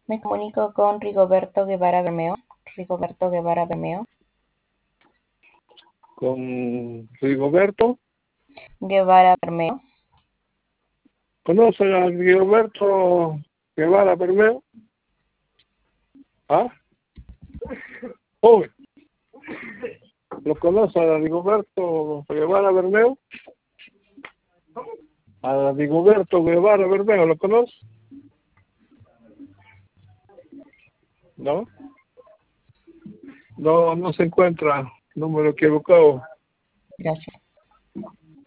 Me comunico con Rigoberto Guevara Bermeo. Rigoberto Guevara Bermeo. Con Rigoberto. Guevara Bermeo. ¿Conoce a Rigoberto Guevara Bermeo? ¿Ah? Joven. ¿Lo conoce a Rigoberto Guevara Bermeo? A Rigoberto Guevara Bermeo, ¿lo conoce? ¿No? No se encuentra. Número equivocado. Gracias.